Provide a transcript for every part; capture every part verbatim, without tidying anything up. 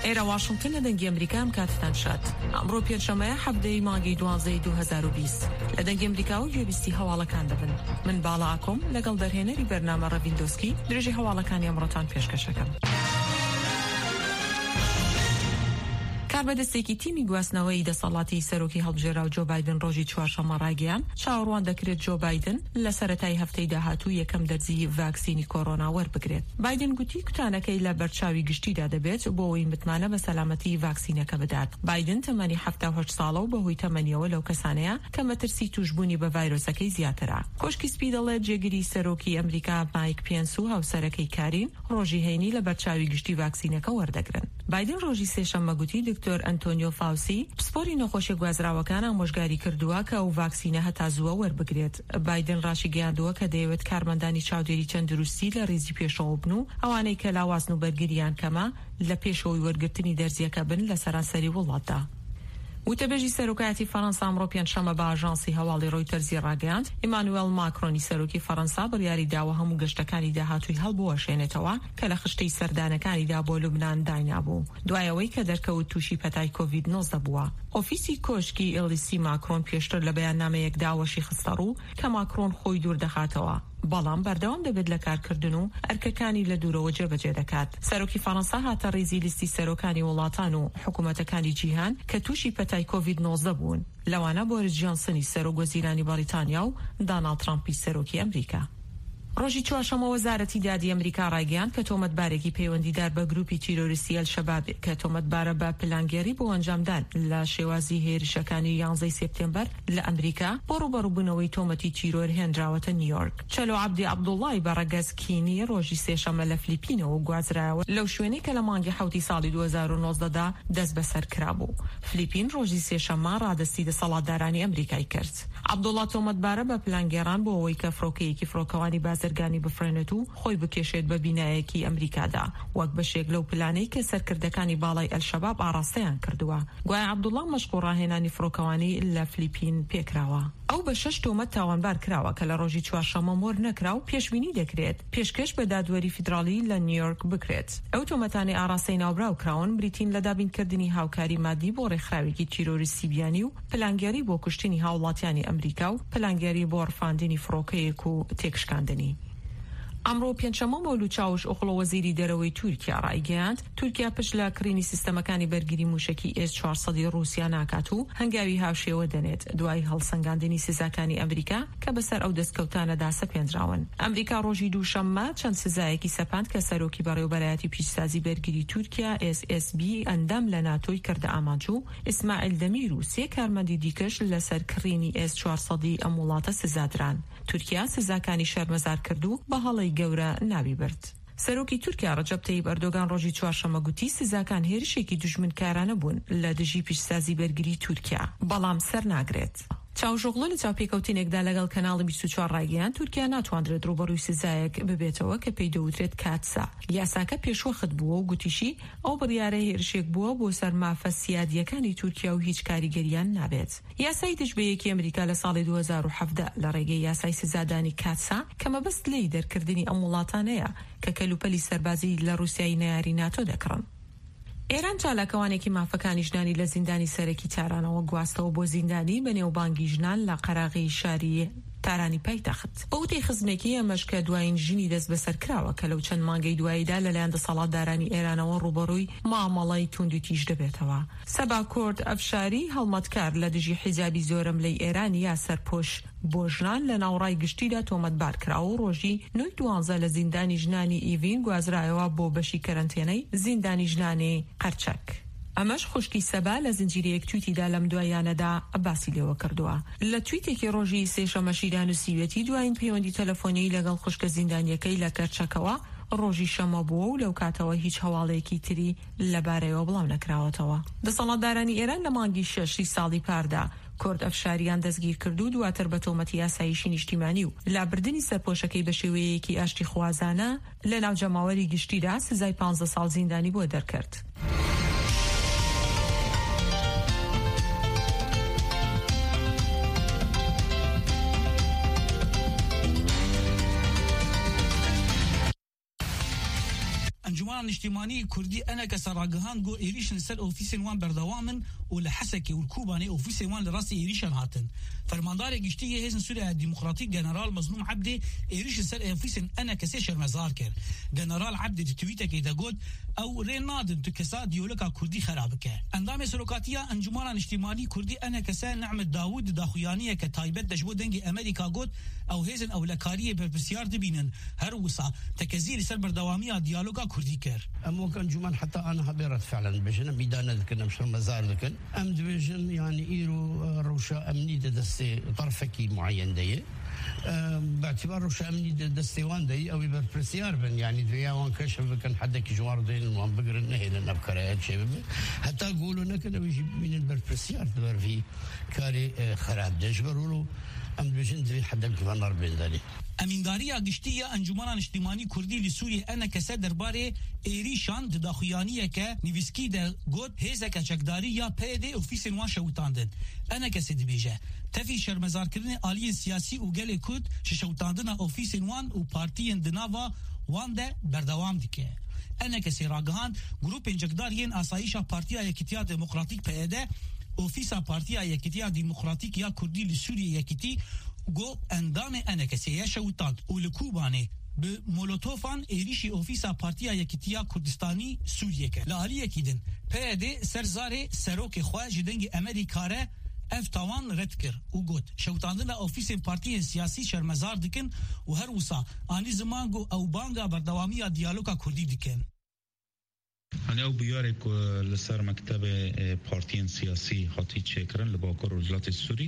ئێرە واشنگتن لە دەنگی ئەمریکام کاتتان شات. ئەمڕۆ پێنجشەمەیە هەفتەی مانگی دوازدەی دوو هەزار و بیست لە دەنگی ئەمریکا و گوێبیستی هەواڵەکان دەبن. من باڵا ئاکۆم لەگەڵ دەرهێنەری بەرنامە ڕەڤیندۆسکی درێژی هەواڵەکانی ئەمڕۆتان پێشکەشەکەم. کاربەدەستێکی تیمی گواستنەوەی دەسەڵاتی سەرۆکی هەڵبژێراو جۆ بایدن ڕۆژی چوارشەممە ڕاگەیان چاوەڕوان دەکرێت جۆ بایدن لە سەرەتای هەفتەی داهاتوو یەکەم دەرزی ڤاکسینی کۆڕۆنا وەربگرێت. بایدن گوتی کوتانەکەی لە بەرچاوی گشتیدا دەبێت بۆ ئەوەی متمانە بە سەلامەتی ڤاکسینەکە بدات. بایدن تەمەنی هەفتە و هەشت ساڵە و بەهۆی تەمەنیەوە لەو کەسانەیە کە مەترسی توشبوونی بە ڤایرۆسەکەی زیاترە. کۆشکی سپی دەڵێت جێگیری سەرۆکی ئەمریکا مایک پێنس و هاوسەرەکەی کارین ڕۆژی هەینی لە بەرچاوی گشتی ڤاکسینەکە وەردەگرن. بایدن ڕۆژی سێشەممە گوتی دکتۆر ئەنتۆنیۆ فاوسی پسپۆری نەخۆشیە گوازراوەکان ئامۆژگاری کردووە کە ئەو ڤاکسینە هەتا زووە وەربگرێت. بایدن ڕاشی گەیاندووە کە دەیەوێت کارمەندانی چاودێری تەندروستی لە ڕێزی پێشەوە بن و ئەوانەی کە لاوازن و بەرگریان کەمە لە پێشەوەی وەرگرتنی دەرزیەکە بن لە سەرانسەری وڵاتدا. وتەبێژی سەرۆکایەتی فەڕەنسا ئەمڕۆ پێنجشەممە بە ئاژانسی هەواڵی ڕۆیتەرزی ڕاگەیاند ئیمانوێل ماکرۆنی سەرۆکی فەڕەنسا بڕیاری داوە هەموو گەشتەکانی داهاتووی هەڵبوەشێنێتەوە کە لە خشتەی سەردانەکانیدا بۆ لوبنان داینابوو دوایەوەی کە دەرکەوت تووشی پەتای کۆڤید نۆزدە بووە. ئۆفیسی کۆشکی ئێلیسی ماکرۆن پێشتر لە بەیاننامەیەک داوەشی خستە ڕوو کە ماکرۆن خۆی دوور دەخاتەوە، بەڵام بەردەوام دەبێت لە کارکردن و ئەرکەکانی لە دوورەوە جێبەجێ دەکات. سەرۆکی فەڕەنسا هاتە ڕێزی لیستی سەرۆکانی وڵاتان و حکوومەتەکانی جیهان کە تووشی پەتای کۆڤید نۆزدە بوون، لەوانە بۆریس جۆنسنی سەرۆک وەزیرانی بەریتانیا و داناڵد ترامپی سەرۆکی ئەمریکا. ڕۆژی چوارشەممە وەزارەتی دادی ئەمریکا ڕایگەیاند کە تۆمەتبارێکی پەیوەندیدار بە گروپی تیرۆریستی ئەل-شەباب کە تۆمەتبارە بە پلانگێری بۆ ئەنجامدان لە شێوازی هێرشەکانی یانزەی سێپتێمبەر لە ئەمریکا بۆ ڕوبەڕووبوونەوەی تۆمەتی تیرۆر هێنراوەتە نیویۆرک. چەلۆ عەبدی عەبدوڵڵای بەڕەگەز کینی ڕۆژی سێشەممە لە فلیپینەوە گوازرایەوە لەو شوێنەی کە لە مانگی حەوتی ساڵی دوو هەزار و نۆزدەدا دەست بەسەر کرابوو. فلیپین ڕۆژی سێشەممە ڕادستی دەسەڵاتدارانی ئەمریکای کرد. عەبدوڵڵا تۆمەتبارە بە پلانگێران بۆ ئەوەی کە فڕۆکەیەکی فڕۆکەوانی بازرگانی بفرێنێت و خۆی بکێشێت بە بینایەکی ئەمریکادا وەک بەشێک لەو پلانەی کە سەرکردەکانی باڵای ئەل-شەباب ئاڕاستەیان کردووە. گوایە عەبدوڵڵا مەشق و ڕاهێنانی فڕۆکەوانی لە فلیپین پێکراوە. ئەو بە شەش تۆمەت تاوانبار کراوە کە لە ڕۆژی چوارشەممە مۆر نەکرا و پێشبینی دەکرێت پێشکەش بە دادوەری فیدراڵی لە نیویۆرک بکرێت. ئەو تۆمەتانی ئاڕاستەی ناوبراو کراون بریتین لە دابینکردنی هاوکاری مادی بۆ ڕێکخراوێکی تیرۆریستی بیانی و پلانگێری بۆ کوشتنی هاوڵاتیانی ئەمریکا و پلانگێری بۆ ڕفاندنی فڕۆکەیەک و تێکشکاندنی. ئەمڕۆ پێنجشەممە مەولود چاوش ئۆخڵۆ وەزیری دەرەوەی تورکیا ڕایگەیاند تورکیا پشت لە کڕینی سیستەمەکانی بەرگری موشکی ئێس چوارسەدی رووسیا ناکات و هەنگاوی هاوشێوە دەنێت دوای هەڵسەنگاندنی سزاکانی ئەمریکا کە بەسەر ئەو دەستکەوتانەدا سەپێنراون. ئەمریکا ڕۆژی دووشەممە چەند سزایەکی سەپاند کە سەرۆکی بەڕێوەبەرایەتی پیشسازی بەرگری تورکیا ئێس ئێس بی ئەندام لە ناتۆی کردە ئاماجوو ئیسماعیل دەمیر و سێ کارمەندی دیکەش لەسەر کڕینی ئێس چوارسەدی ئەم وڵاتە سزادران. تورکیا سزاکانی شەرمەزار کردو بە هەڵی گەورە ناوی برد. سەرۆکی تورکیا ڕەجەب تەیب ئەردۆگان ڕۆژی چوارشەممە گوتی سزاکان هێرشێکی دوژمنکارانە بوون لە دژی پیشسازی بەرگری تورکیا، بەڵام سەر ناگرێت. چاوشۆغڵە لە چاوپێکەوتنێکدا لەگەڵ کەناڵی بیست و چوار ڕایگەیاند تورکیا ناتوانرێت ڕوبەڕووی سزایەک ببێتەوە کە پێی دەوترێت کاتسا. یاساکە پێشوەخت بووە و گوتیشی ئەو بڕیارە هێرشێک بووە بۆ سەر مافە سیادیەکانی تورکیا و هیچ کاریگەریان نابێت. یاسای دژبەیەکی ئەمریکا لە ساڵی دوو هەزار و هەفت لە ڕێگەی یاسای سزادانی کاتسا کە مەبەست لێی دەرکردنی ئەم وڵاتانەیە کە کەلوپەلی سەربازی لە رووسیای نەیاری ناتۆ دەکڕن. ئێران چالاکەوانێکی مافەکانی ژنانی لە زیندانی سەرەکی تارانەوە گواستەوە بۆ زیندانی بە نێوبانگی ژنان لە قەراغی شاری تارانی پایتەخت. بەوتەی خزمێکی ئەمەش کە دوایین ژنی دەست بەسەر کراوە کە لەو چەند مانگەی دواییدا لەلایەن دەسەڵاتدارانی ئێرانەوە ڕوبەڕووی مامەڵەی توندوتیژ دەبێتەوە. سەبا کورد ئەفشاری هەڵمەتکار لە دژی حیجابی زۆرم لەی ئێرانی یا سەرپۆش بۆ ژنان لە ناوڕای گشتیدا تۆمەتبار کراوە و ڕۆژی نۆی دوانزە لە زیندانی ژنانی ئیڤین گوازرایەوە بۆ بەشی کەرەنتێنەی زیندانی ژنانی قەرچەک. ئەمەش خوشکی سەبا لە زنجیرەیەک تویتیدا لەم دوایانەدا باسی لێوە کردووە. لە تویتێکی ڕۆژی سێشەممەشی دانووسیوێتی دوایین پەیوەندی تەلەفۆنی لەگەڵ خوشکە زیندانیەکەی لە کەرچەکەوە ڕۆژی شەمە بووە و لەو کاتەوە هیچ هەواڵەیەکی تری لەبارەیەوە بڵاو نەکراوەتەوە. دەسەڵاتدارانی ئێران لە مانگی شەشی ساڵی پاردا کورد ئەفشاریان دەستگیر کردو دواتر بە تۆمەتی یاساییشی نیشتیمانی و لابردنی سەرپۆشەکەی بە شێوەیەکی ئاشتی خوازانە لە ناو جەماوەری گشتیدا سزای پانزدە ساڵ زیندانی بۆ دەرکرد. انجمن اجتماعی کردی انا کسراگهان گو ایریشن سر اوفیسن وان بردوامن و لحسکی و کوبانی اوفیسن وان لراس ایریشن هاتن فرماندار گشتی هزن سوریه دموکراتیک جنرال مظلوم عبدی ایریشن سر اوفیسن انا کسی شرمزار کرد جنرال عبدی توییت که داگود او رنادن تو کسا دیولوکا کردی خراب که اندام سلوکاتیا انجمن اجتماعی کردی انا کسا نعمت داوود داخویانیه که تایبت دجبو دنگی امریکا گود او هزن او لکاریه بسیار دبینن هر وسا تکزیر سر بردوامی دیالوگا کردی کر اما كان جمان حتى انا حبيرت فعلا بجنا ميدان ذكرنا مش مزار ذكر ام ديفيجن يعني ايرو روشا امني دستي طرفكي معين دي باعتبار روشا امني دستي وان دي او برسيار بن يعني ديا وان كشف كان حدا كي جوار دين وان بقر النهي لنا بكرات شباب حتى يقولوا لنا كده بيجي من البرسيار دبر في كاري خراب دجبروا له ام ديفيجن دي حدا كمان أربعين دالي امینداری گشتی انجمن اجتماعی کردی لسوریه انا کسا درباره ایریشان داخویانیه که نویسکی در گود هزا کچکداری یا پیده اوفیسن وان شوتاندن انا کسی دبیجه تفی شرمزار کردن آلی سیاسی و گل کود شوتاندن اوفیسن وان و پارتین دناوا وان ده بردوام دیکه انا کسی راگهان گروپ انجکدارین آسایشا پارتیا یکیتیا دموکراتیک پیده اوفیسا پارتیا یکیتیا دموکراتیک یا کردی لسوریه یکیتی گو اندام انکسیه شوتاند و لکوبانه به مولوتوفان ایریشی اوفیسا پارتیا یکیتیا کردستانی سوریه که لالیه کیدن پیده سرزاره سروک خواه جدنگ امریکاره افتوان رد کر و گوت شوتاندن اوفیس پارتی سیاسی شرمزار دکن و هر وسا آنی زمان گو او بانگا بردوامی دیالوگا کردی دکن أنا أو بيارك لسر مكتب بارتين سياسي خاطي تشكرن لباكر الولايات السوري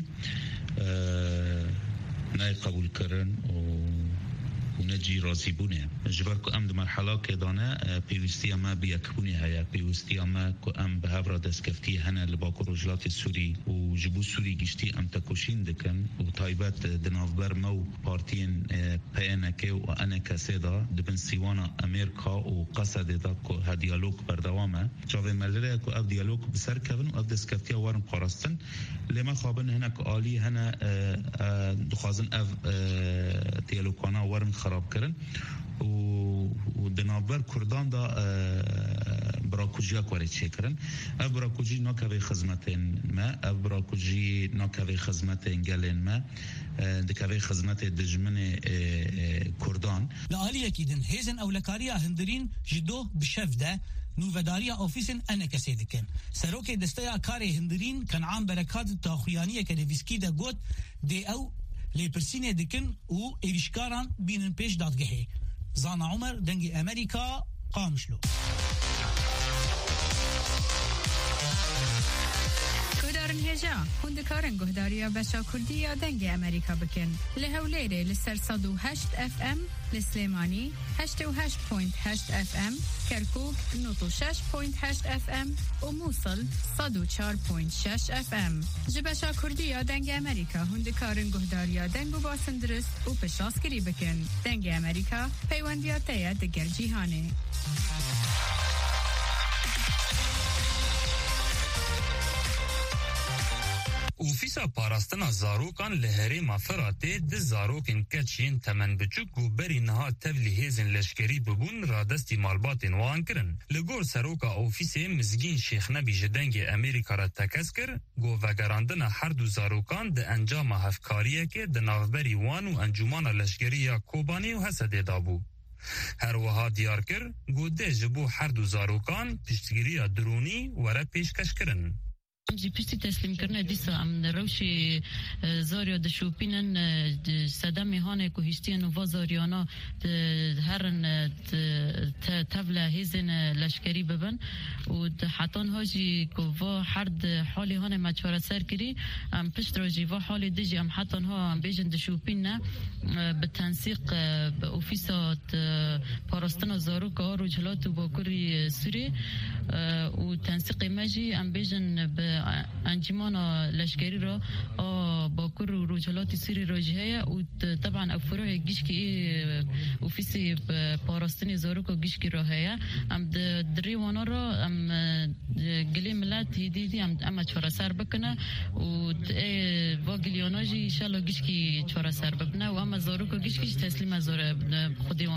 ناي قبول كرن ونجي راضي بونه جبركو أم مرحلة كدانا بيوستي ما بيكبوني هيا بيوستي ما كو أم بهفرا دسكفتي هنا لباكر الولايات السوري وجبو سوري جشتي أم تكوشين دكن وتايبات دنافبر مو بارتين بيانكي وأنا كسيدا دبن سيوانا أمريكا وقصد داكو هديالوج بردوامه جاوه ملره كو أف ديالوج بسر كفن وأف دسكفتي وارن قارستن لما خابن هناك آلي هنا دخازن أف ديالوجانا وارن خراب کردن و دنابر کردان دا براکوجیا کوری چه کردن اف براکوجی ناکوی خدمتین ما اف براکوجی ناکوی خدمتین گلین ما دکوی خدمت دجمن کردان لعالی اکیدن هیزن اولکاریا هندرین جدو بشفده نووداریا اوفیسن انا کسی دکن سروک دستیا کاری هندرین کن عام برکات تاخویانیه که نویسکی دا گوت دی او لپرسینه دکن و ایریشکاران بینن پیش دادگهه زانا عمر دنگی امریکا قامشلو گهدارن هجا هندکارن گهداریا بشا کردی یا دنگی امریکا بکن لهولیره لسر صد و هشت اف ام لسلیمانی هشت و هشت پوینت هشت اف ام کرکوک نوت و شش پوینت هشت اف ام و موصل صد و چهار پوینت شش اف ام جبشا کردی یا دنگ امریکا هندکارن گهداریا دنگ و باسن درست و پشاسکری بکن دنگ امریکا پیوندیاتیا دگر جیهانه اوفیسا پاراستنا زاروکان لهری مافراته د زاروکن کچین تمن بچوک و بری نها تبلی هیزن لشکری ببون را دستی مالباتن وان کرن لگور سروکا اوفیس مزگین شیخ نبی جدنگ امریکا را تکس کر گو وگراندن هر دو زاروکان د انجام هفکاریه که د ناوبری وان و انجومان لشکری یا کوبانی و حسد دابو هر وها دیار کر گو ده جبو هر دو زاروکان پشتگیری درونی وره پیشکش کرن جی پشتی تسلیم کرنه دیسا ام روشی زاریا دشوپینن صدام هانه که هشتین و وزاریانا هرن تبله هیزن لشکری ببن و حتان هاجی که و حرد حالی هانه مچوره سر کری ام پشت راجی و حالی دیجی ام حتان ها ام بیجن دشوپینه به تنسیق اوفیسات پاراستان زاروک آرو جلات و باکوری سوری و تنسیق مجی ام بیجن به انجمان لشکری را باکر و روجلات سری راجعه و طبعا افروع گیشکی اوفیسی پاراستنی زاروک گیشکی را هیا ام دری وانا را ام گلی ملت دیدی ام اما چهار سر بکنه و و گلیاناجی ان شاء الله گیشکی چهار سر ببنه و اما زاروک گیشکی تسلیم زار خودی